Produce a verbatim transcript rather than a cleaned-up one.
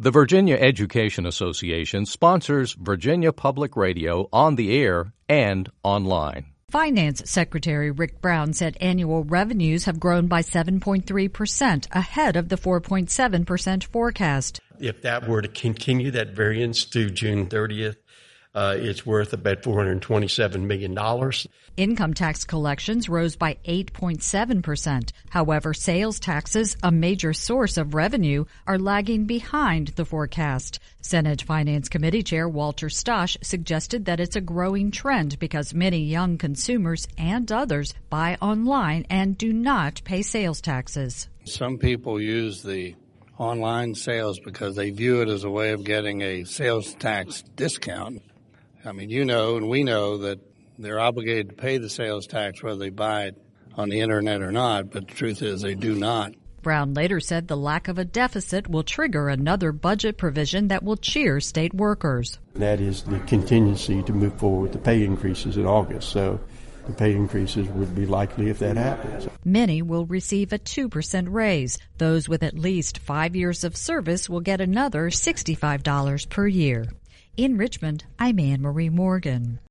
The Virginia Education Association sponsors Virginia Public Radio on the air and online. Finance Secretary Rick Brown said annual revenues have grown by seven point three percent, ahead of the four point seven percent forecast. If that were to continue, that variance through June thirtieth, uh, it's worth about four hundred twenty-seven million dollars. Income tax collections rose by eight point seven percent. However, sales taxes, a major source of revenue, are lagging behind the forecast. Senate Finance Committee Chair Walter Stosh suggested that it's a growing trend because many young consumers and others buy online and do not pay sales taxes. Some people use the online sales because they view it as a way of getting a sales tax discount. I mean, you know and we know that they're obligated to pay the sales tax whether they buy it on the internet or not, but the truth is they do not. Brown later said the lack of a deficit will trigger another budget provision that will cheer state workers. That is the contingency to move forward with the pay increases in August. So the pay increases would be likely if that happens. Many will receive a two percent raise. Those with at least five years of service will get another sixty-five dollars per year. In Richmond, I'm Anne Marie Morgan.